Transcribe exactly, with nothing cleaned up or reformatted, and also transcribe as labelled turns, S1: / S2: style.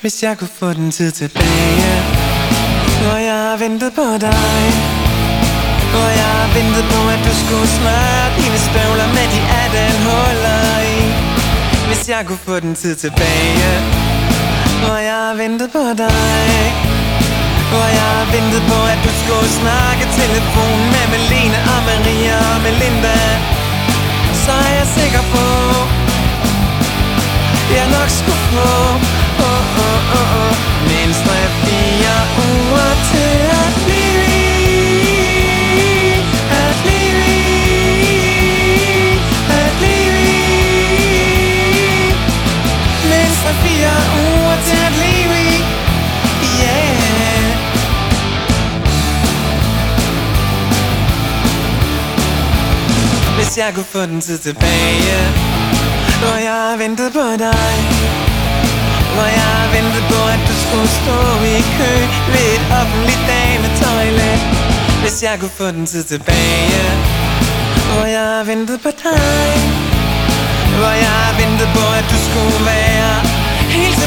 S1: Hvis jeg kunne få den tid tilbage, hvor jeg har ventet på dig, hvor jeg har ventet på at du skulle smøre dine støvler med de atten huller i. Hvis jeg kunne få den tid tilbage, hvor jeg har ventet på dig, hvor jeg har ventet på at du skulle snakke telefon med Melene og Maria og Melinda, så er jeg sikker på, jeg nok skulle få oh, oh, oh, oh. mindst tre-fire uger til at leve i, at leve i, at leve i. Mindst tre-fire uger til at leve i, yeah. Hvis jeg kunne få den tid tilbage, hvor jeg har ventet på dig, hvor jeg har ventet på at du skulle stå i kø ved et offentligt dametoilet. Hvis jeg kunne få den tid tilbage, hvor jeg har ventet på dig, hvor jeg har ventet på at du skulle være helt